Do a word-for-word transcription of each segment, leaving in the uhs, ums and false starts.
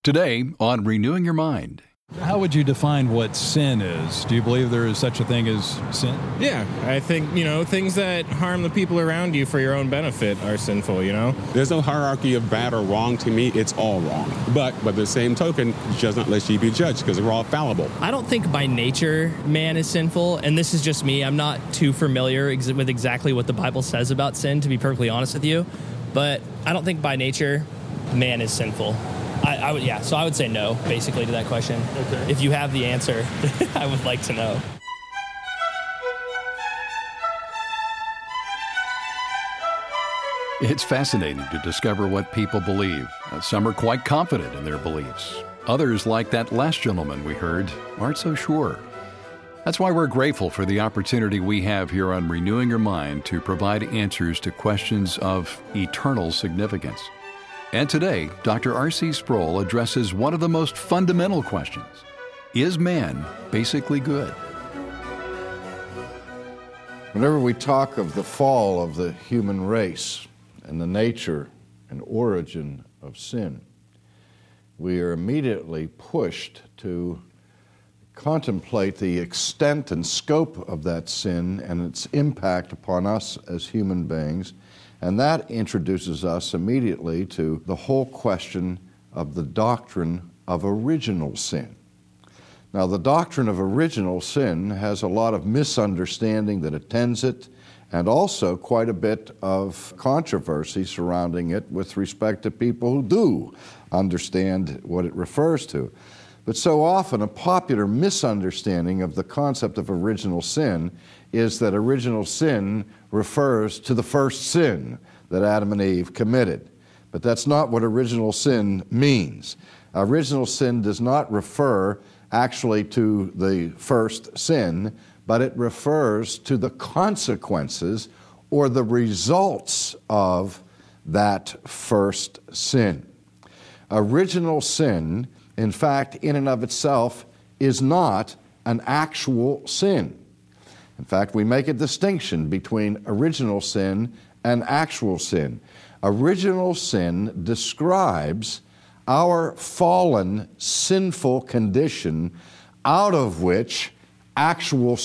Today on Renewing Your Mind. How would you define what sin is? Do you believe there is such a thing as sin? Yeah, I think, you know, things that harm the people around you for your own benefit are sinful, you know? There's no hierarchy of bad or wrong to me. It's all wrong. But by the same token, does not let you be judged because we're all fallible. I don't think by nature man is sinful, and this is just me. I'm not too familiar ex- with exactly what the Bible says about sin, to be perfectly honest with you. But I don't think by nature man is sinful. I, I would, yeah, so I would say no, basically, to that question. Okay. If you have the answer, I would like to know. It's fascinating to discover what people believe. Uh, some are quite confident in their beliefs. Others, like that last gentleman we heard, aren't so sure. That's why we're grateful for the opportunity we have here on Renewing Your Mind to provide answers to questions of eternal significance. And today, Doctor R C Sproul addresses one of the most fundamental questions. Is man basically good? Whenever we talk of the fall of the human race and the nature and origin of sin, we are immediately pushed to contemplate the extent and scope of that sin and its impact upon us as human beings. And that introduces us immediately to the whole question of the doctrine of original sin. Now, the doctrine of original sin has a lot of misunderstanding that attends it, and also quite a bit of controversy surrounding it with respect to people who do understand what it refers to. But so often a popular misunderstanding of the concept of original sin is that original sin refers to the first sin that Adam and Eve committed. But that's not what original sin means. Original sin does not refer actually to the first sin, but it refers to the consequences or the results of that first sin. Original sin, in fact, in and of itself, is not an actual sin. In fact, we make a distinction between original sin and actual sin. Original sin describes our fallen, sinful condition out of which actual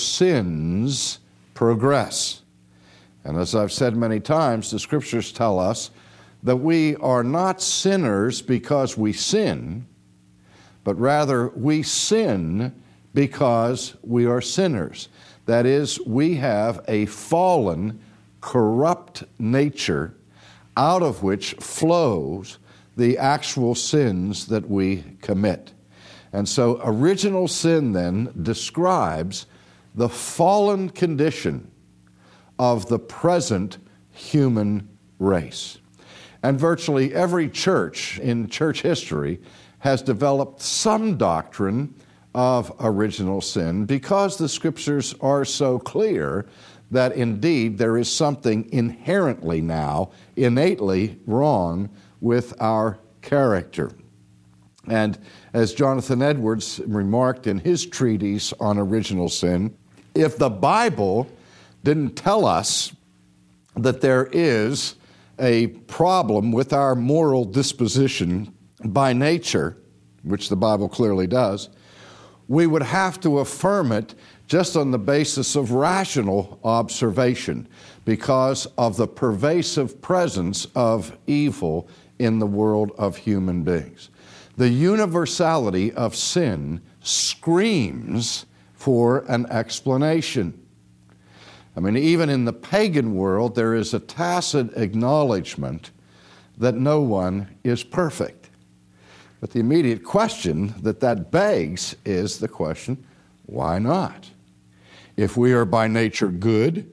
sins progress. And as I've said many times, the Scriptures tell us that we are not sinners because we sin, but rather we sin because we are sinners. That is, we have a fallen, corrupt nature out of which flows the actual sins that we commit. And so original sin then describes the fallen condition of the present human race. And virtually every church in church history has developed some doctrine of original sin because the Scriptures are so clear that indeed there is something inherently now, innately wrong with our character. And as Jonathan Edwards remarked in his treatise on original sin, if the Bible didn't tell us that there is a problem with our moral disposition by nature, which the Bible clearly does, we would have to affirm it just on the basis of rational observation because of the pervasive presence of evil in the world of human beings. The universality of sin screams for an explanation. I mean, even in the pagan world, there is a tacit acknowledgement that no one is perfect. But the immediate question that that begs is the question, why not? If we are by nature good,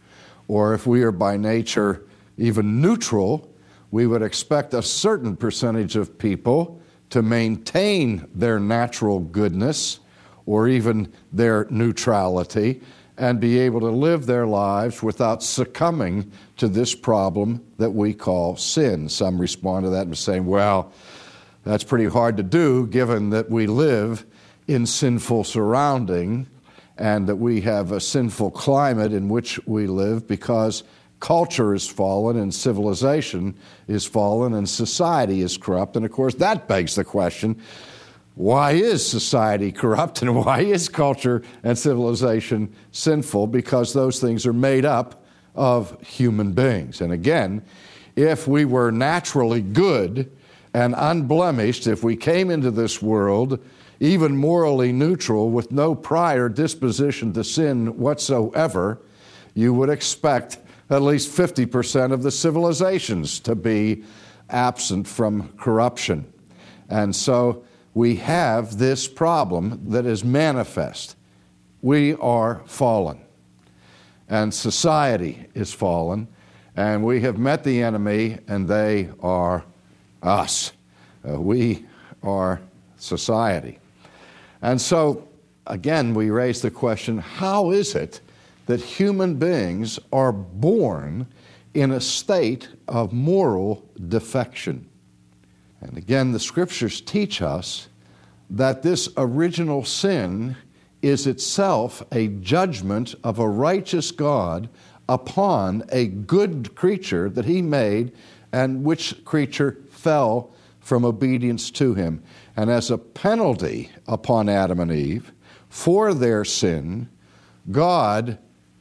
or if we are by nature even neutral, we would expect a certain percentage of people to maintain their natural goodness or even their neutrality and be able to live their lives without succumbing to this problem that we call sin. Some respond to that by saying, well, that's pretty hard to do given that we live in sinful surrounding and that we have a sinful climate in which we live because culture is fallen, and civilization is fallen, and society is corrupt. And of course, that begs the question, why is society corrupt, and why is culture and civilization sinful? Because those things are made up of human beings. And again, if we were naturally good and unblemished, if we came into this world even morally neutral with no prior disposition to sin whatsoever, you would expect at least fifty percent of the civilizations to be absent from corruption. And so we have this problem that is manifest. We are fallen, and society is fallen, and we have met the enemy, and they are us. Uh, we are society. And so, again, we raise the question, how is it that human beings are born in a state of moral defection? And again, the Scriptures teach us that this original sin is itself a judgment of a righteous God upon a good creature that He made, and which creature fell from obedience to Him. And as a penalty upon Adam and Eve for their sin, God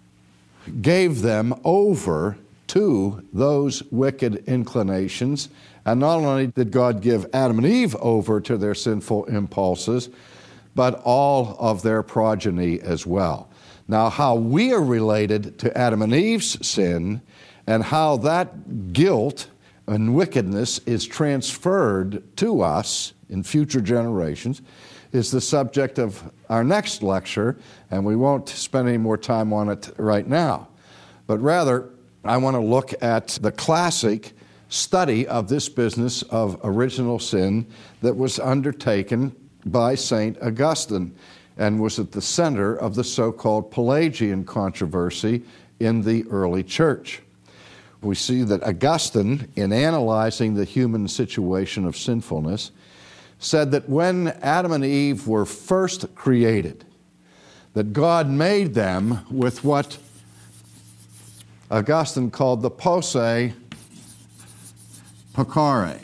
gave them over to those wicked inclinations. And not only did God give Adam and Eve over to their sinful impulses, but all of their progeny as well. Now, how we are related to Adam and Eve's sin, and how that guilt and wickedness is transferred to us in future generations, is the subject of our next lecture, and we won't spend any more time on it right now. But rather, I want to look at the classic study of this business of original sin that was undertaken by Saint Augustine and was at the center of the so-called Pelagian controversy in the early church. We see that Augustine, in analyzing the human situation of sinfulness, said that when Adam and Eve were first created, that God made them with what Augustine called the posse peccare,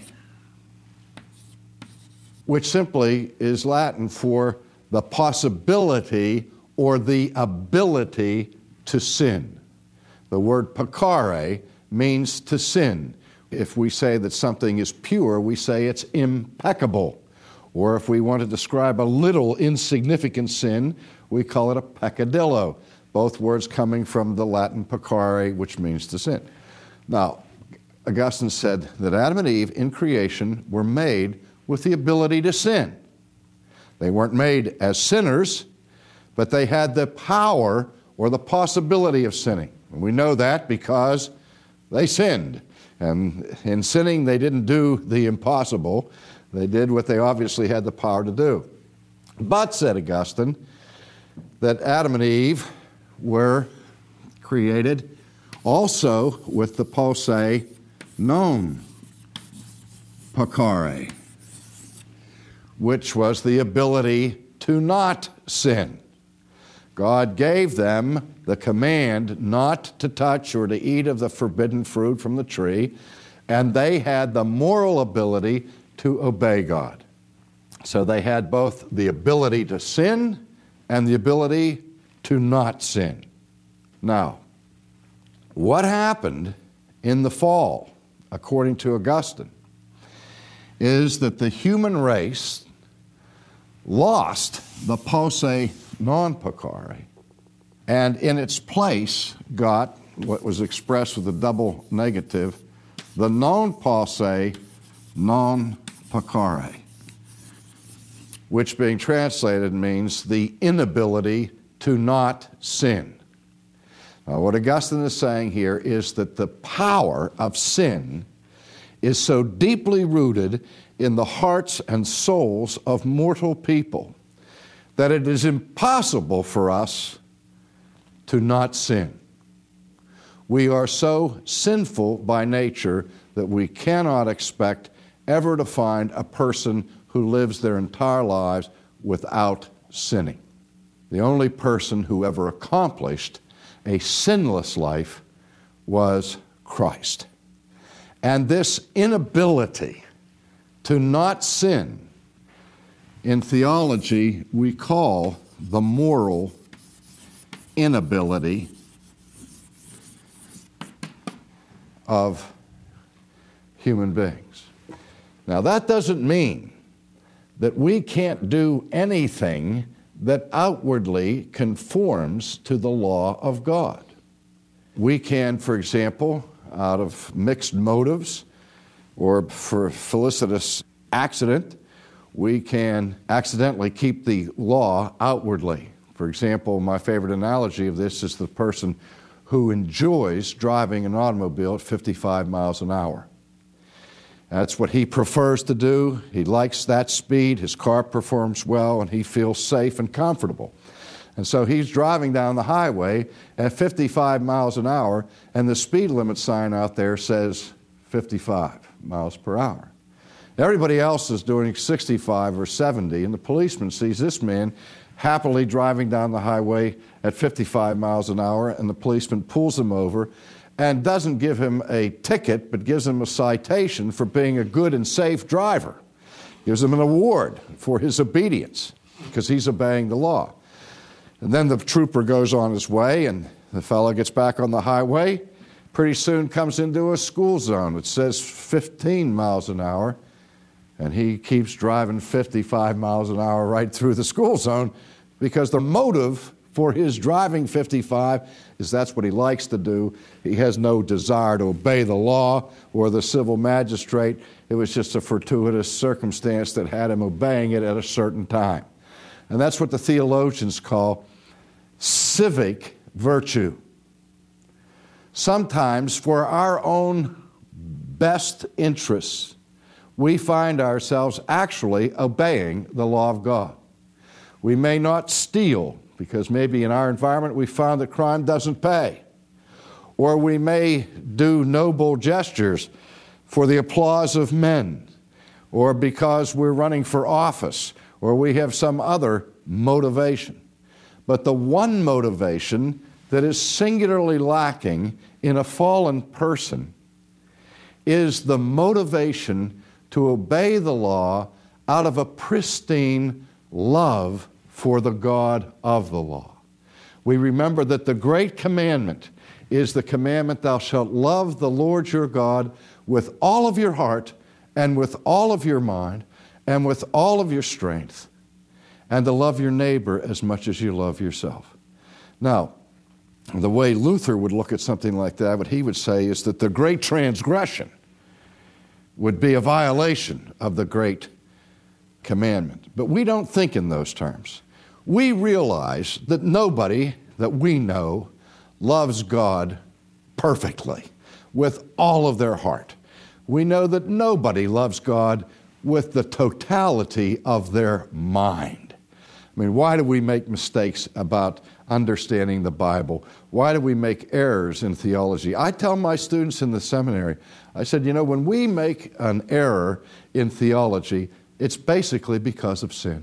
which simply is Latin for the possibility or the ability to sin. The word peccare means to sin. If we say that something is pure, we say it's impeccable. Or if we want to describe a little insignificant sin, we call it a peccadillo. Both words coming from the Latin peccare, which means to sin. Now, Augustine said that Adam and Eve in creation were made with the ability to sin. They weren't made as sinners, but they had the power or the possibility of sinning. And we know that because they sinned. And in sinning, they didn't do the impossible. They did what they obviously had the power to do. But, said Augustine, that Adam and Eve were created also with the posse non peccare, which was the ability to not sin. God gave them the command not to touch or to eat of the forbidden fruit from the tree, and they had the moral ability to obey God. So they had both the ability to sin and the ability to not sin. Now, what happened in the fall, according to Augustine, is that the human race lost the posse non peccare, and in its place got what was expressed with a double negative, the non posse non peccare, which being translated means the inability to not sin. Now, what Augustine is saying here is that the power of sin is so deeply rooted in the hearts and souls of mortal people that it is impossible for us to not sin. We are so sinful by nature that we cannot expect ever to find a person who lives their entire lives without sinning. The only person who ever accomplished a sinless life was Christ. And this inability to not sin, in theology, we call the moral inability of human beings. Now, that doesn't mean that we can't do anything that outwardly conforms to the law of God. We can, for example, out of mixed motives or for a felicitous accident, we can accidentally keep the law outwardly. For example, my favorite analogy of this is the person who enjoys driving an automobile at fifty-five miles an hour. That's what he prefers to do. He likes that speed. His car performs well, and he feels safe and comfortable. And so he's driving down the highway at fifty-five miles an hour, and the speed limit sign out there says fifty-five miles per hour. Everybody else is doing sixty-five or seventy, and the policeman sees this man happily driving down the highway at fifty-five miles an hour, and the policeman pulls him over and doesn't give him a ticket, but gives him a citation for being a good and safe driver. Gives him an award for his obedience, because he's obeying the law. And then the trooper goes on his way, and the fellow gets back on the highway, pretty soon comes into a school zone. It says fifteen miles an hour, and he keeps driving fifty-five miles an hour right through the school zone, because the motive for his driving fifty-five is that's what he likes to do. He has no desire to obey the law or the civil magistrate. It was just a fortuitous circumstance that had him obeying it at a certain time. And that's what the theologians call civic virtue. Sometimes, for our own best interests, we find ourselves actually obeying the law of God. We may not steal, because maybe in our environment we found that crime doesn't pay. Or we may do noble gestures for the applause of men, or because we're running for office, or we have some other motivation. But the one motivation that is singularly lacking in a fallen person is the motivation to obey the law out of a pristine love for the God of the law. We remember that the great commandment is the commandment, thou shalt love the Lord your God with all of your heart and with all of your mind and with all of your strength, and to love your neighbor as much as you love yourself. Now, the way Luther would look at something like that, what he would say is that the great transgression would be a violation of the great commandment. But we don't think in those terms. We realize that nobody that we know loves God perfectly, with all of their heart. We know that nobody loves God with the totality of their mind. I mean, why do we make mistakes about understanding the Bible? Why do we make errors in theology? I tell my students in the seminary, I said, you know, when we make an error in theology, it's basically because of sin.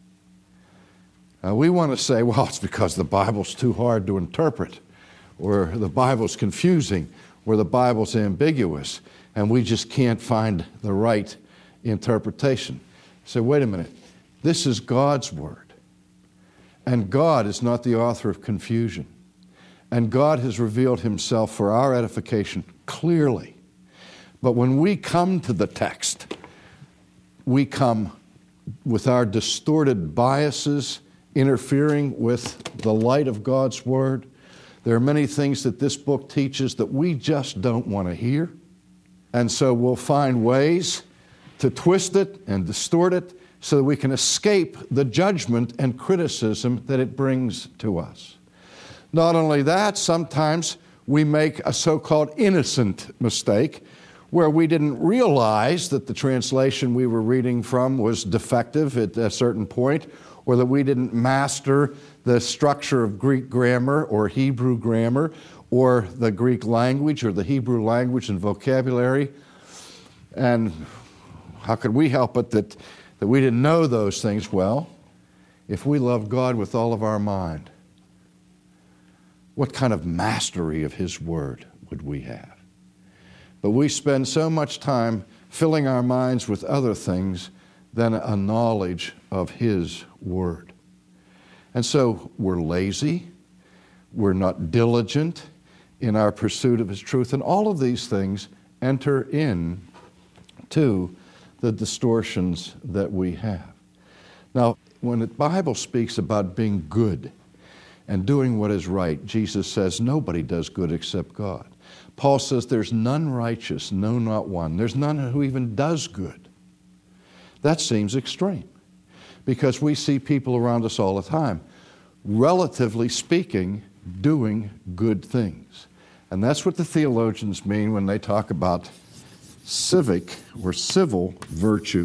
Uh, we want to say, well, it's because the Bible's too hard to interpret, or the Bible's confusing, or the Bible's ambiguous, and we just can't find the right interpretation. So wait a minute, this is God's Word. And God is not the author of confusion. And God has revealed himself for our edification clearly. But when we come to the text, we come with our distorted biases interfering with the light of God's Word. There are many things that this book teaches that we just don't want to hear. And so we'll find ways to twist it and distort it so that we can escape the judgment and criticism that it brings to us. Not only that, sometimes we make a so-called innocent mistake where we didn't realize that the translation we were reading from was defective at a certain point, or that we didn't master the structure of Greek grammar or Hebrew grammar or the Greek language or the Hebrew language and vocabulary. And how could we help it that that we didn't know those things? Well, if we love God with all of our mind, what kind of mastery of His Word would we have? But we spend so much time filling our minds with other things than a knowledge of His Word. And so we're lazy, we're not diligent in our pursuit of His truth, and all of these things enter in to the distortions that we have. Now, when the Bible speaks about being good and doing what is right, Jesus says nobody does good except God. Paul says there's none righteous, no, not one. There's none who even does good. That seems extreme because we see people around us all the time, relatively speaking, doing good things. And that's what the theologians mean when they talk about civic or civil virtue.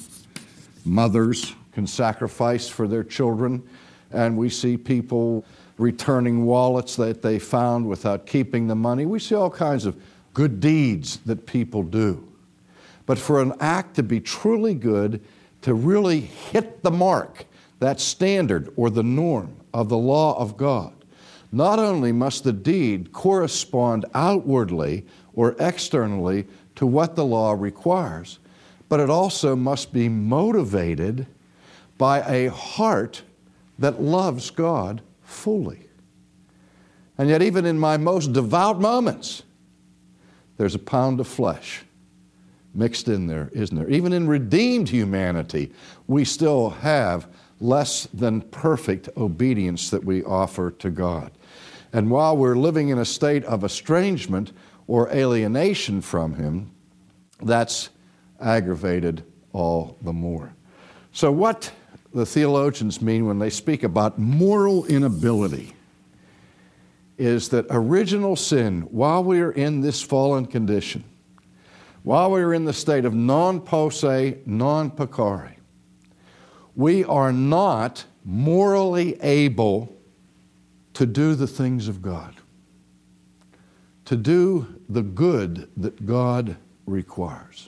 Mothers can sacrifice for their children, and we see people returning wallets that they found without keeping the money. We see all kinds of good deeds that people do. But for an act to be truly good, to really hit the mark, that standard or the norm of the law of God, not only must the deed correspond outwardly or externally to what the law requires, but it also must be motivated by a heart that loves God fully. And yet even in my most devout moments, there's a pound of flesh mixed in there, isn't there? Even in redeemed humanity, we still have less than perfect obedience that we offer to God. And while we're living in a state of estrangement or alienation from Him, that's aggravated all the more. So what the theologians mean when they speak about moral inability is that original sin, while we are in this fallen condition, while we are in the state of non posse, non peccare, we are not morally able to do the things of God, to do the good that God requires.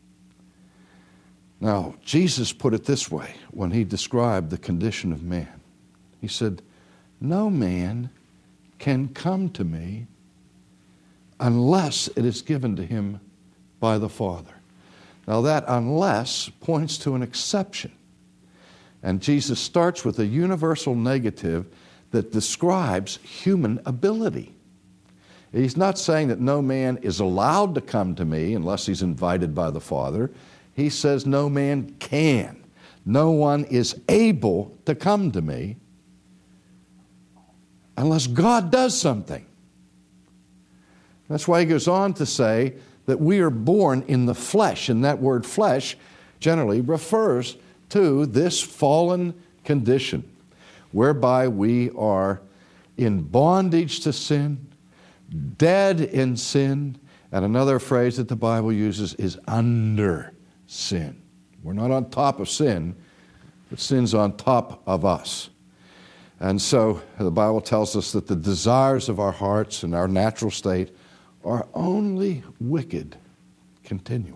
Now, Jesus put it this way when He described the condition of man. He said, "No man can come to me unless it is given to him by the Father." Now that unless points to an exception. And Jesus starts with a universal negative that describes human ability. He's not saying that no man is allowed to come to me unless he's invited by the Father. He says no man can. No one is able to come to me unless God does something. That's why he goes on to say that we are born in the flesh, and that word flesh generally refers to this fallen condition whereby we are in bondage to sin, dead in sin, and another phrase that the Bible uses is under sin. We're not on top of sin, but sin's on top of us. And so the Bible tells us that the desires of our hearts and our natural state are only wicked continually.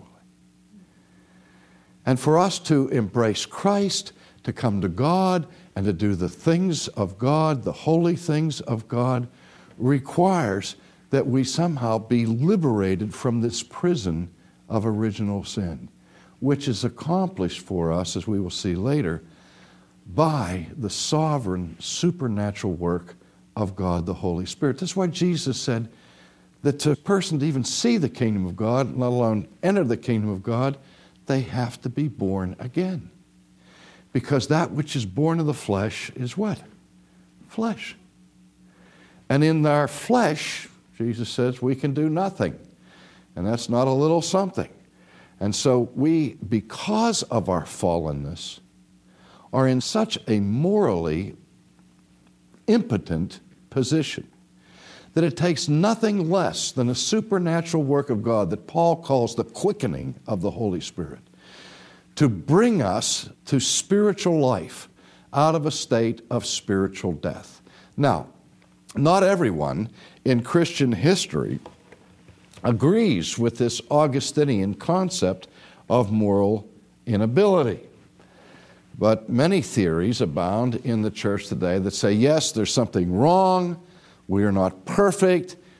And for us to embrace Christ, to come to God, and to do the things of God, the holy things of God, requires that we somehow be liberated from this prison of original sin, which is accomplished for us, as we will see later, by the sovereign, supernatural work of God, the Holy Spirit. That's why Jesus said that to a person to even see the kingdom of God, let alone enter the kingdom of God, they have to be born again. Because that which is born of the flesh is what? Flesh. And in our flesh, Jesus says, we can do nothing. And that's not a little something. And so we, because of our fallenness, are in such a morally impotent position that it takes nothing less than a supernatural work of God that Paul calls the quickening of the Holy Spirit to bring us to spiritual life out of a state of spiritual death. Now, not everyone in Christian history agrees with this Augustinian concept of moral inability. But many theories abound in the church today that say, yes, there's something wrong, we are not perfect,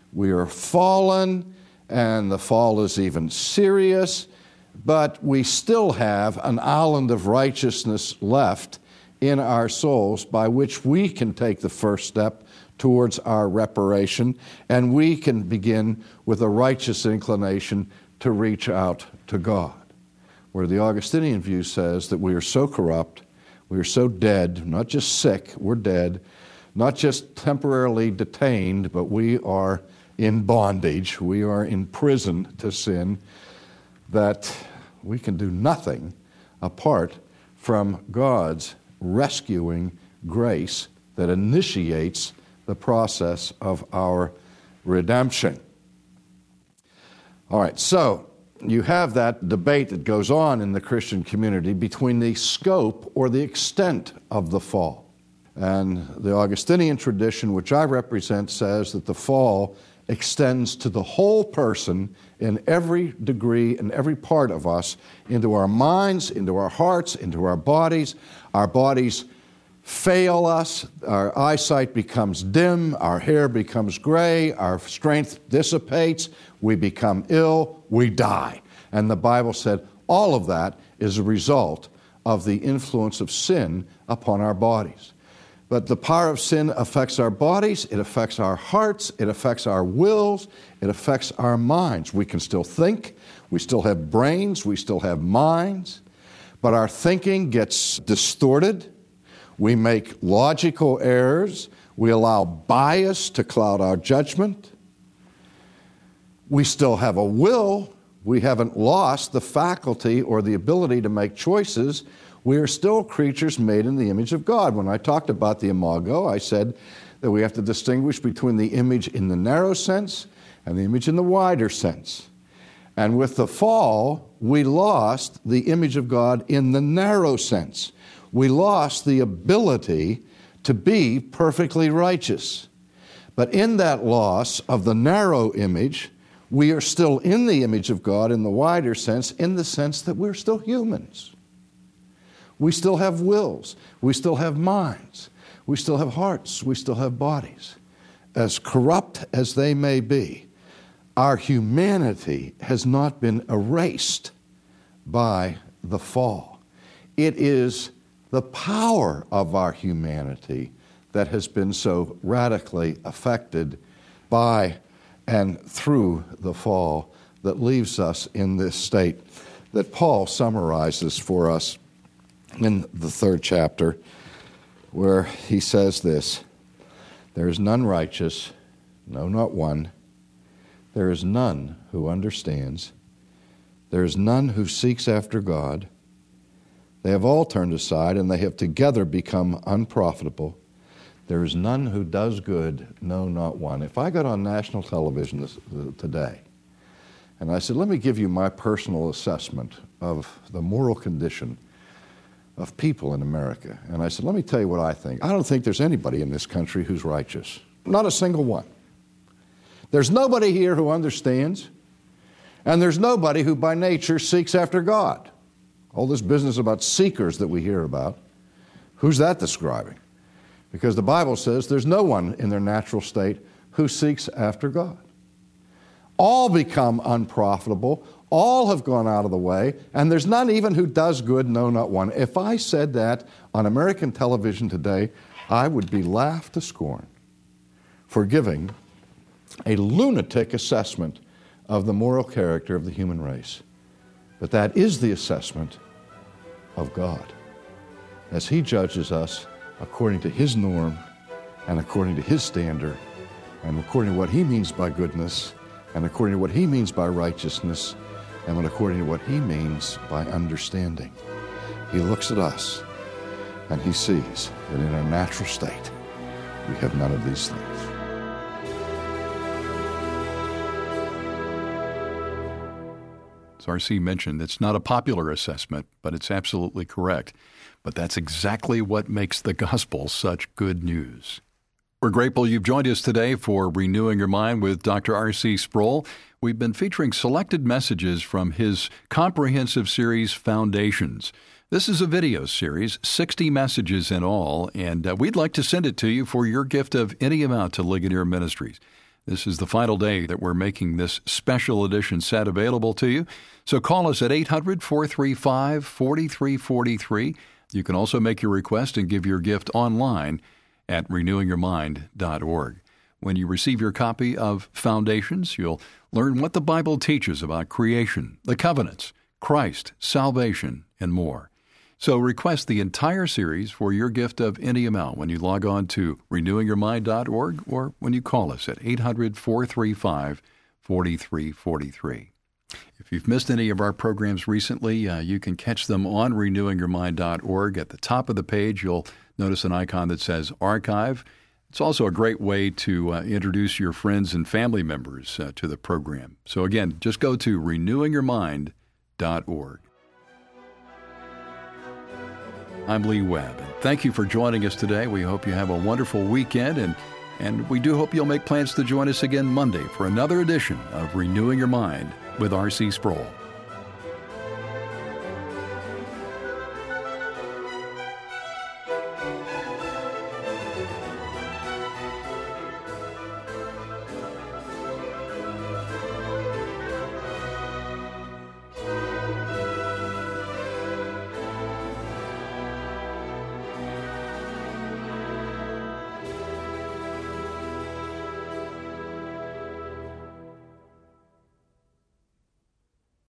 We are fallen, and the fall is even serious, but we still have an island of righteousness left in our souls by which we can take the first step towards our reparation, and we can begin with a righteous inclination to reach out to God. Where the Augustinian view says that we are so corrupt, we are so dead, not just sick, we're dead, not just temporarily detained, but we are in bondage, we are in prison to sin, that we can do nothing apart from God's rescuing grace that initiates the process of our redemption. All right, so you have that debate that goes on in the Christian community between the scope or the extent of the fall. And the Augustinian tradition, which I represent, says that the fall extends to the whole person in every degree, in every part of us, into our minds, into our hearts, into our bodies. Our bodies fail us, our eyesight becomes dim, our hair becomes gray, our strength dissipates, we become ill, we die. And the Bible said all of that is a result of the influence of sin upon our bodies. But the power of sin affects our bodies, it affects our hearts, it affects our wills, it affects our minds. We can still think, we still have brains, we still have minds, but our thinking gets distorted. We make logical errors. We allow bias to cloud our judgment. We still have a will. We haven't lost the faculty or the ability to make choices. We are still creatures made in the image of God. When I talked about the imago, I said that we have to distinguish between the image in the narrow sense and the image in the wider sense. And with the fall, we lost the image of God in the narrow sense. We lost the ability to be perfectly righteous. But in that loss of the narrow image, we are still in the image of God in the wider sense, in the sense that we're still humans. We still have wills. We still have minds. We still have hearts. We still have bodies. As corrupt as they may be, our humanity has not been erased by the fall. It is the power of our humanity that has been so radically affected by and through the fall that leaves us in this state that Paul summarizes for us in the third chapter, where he says this: "There is none righteous, no, not one. There is none who understands. There is none who seeks after God. They have all turned aside, and they have together become unprofitable. There is none who does good, no, not one." If I got on national television this, uh, today, and I said, let me give you my personal assessment of the moral condition of people in America, and I said, let me tell you what I think. I don't think there's anybody in this country who's righteous. Not a single one. There's nobody here who understands, and there's nobody who by nature seeks after God. All this business about seekers that we hear about, who's that describing? Because the Bible says there's no one in their natural state who seeks after God. All become unprofitable. All have gone out of the way, and there's none even who does good, no, not one. If I said that on American television today, I would be laughed to scorn for giving a lunatic assessment of the moral character of the human race. But that is the assessment of God, as He judges us according to His norm and according to His standard and according to what He means by goodness and according to what He means by righteousness and according to what He means by understanding. He looks at us and He sees that in our natural state we have none of these things. As R C mentioned, it's not a popular assessment, but it's absolutely correct. But that's exactly what makes the gospel such good news. We're grateful you've joined us today for Renewing Your Mind with Doctor R C Sproul. We've been featuring selected messages from his comprehensive series, Foundations. This is a video series, sixty messages in all, and uh, we'd like to send it to you for your gift of any amount to Ligonier Ministries. This is the final day that we're making this special edition set available to you. So call us at eight hundred, four three five, four three four three. You can also make your request and give your gift online at renewing your mind dot org. When you receive your copy of Foundations, you'll learn what the Bible teaches about creation, the covenants, Christ, salvation, and more. So request the entire series for your gift of any amount when you log on to renewing your mind dot org or when you call us at eight hundred, four three five, four three four three. If you've missed any of our programs recently, uh, you can catch them on renewing your mind dot org. At the top of the page, you'll notice an icon that says Archive. It's also a great way to uh, introduce your friends and family members uh, to the program. So again, just go to renewing your mind dot org. I'm Lee Webb, and thank you for joining us today. We hope you have a wonderful weekend, and, and we do hope you'll make plans to join us again Monday for another edition of Renewing Your Mind with R C Sproul.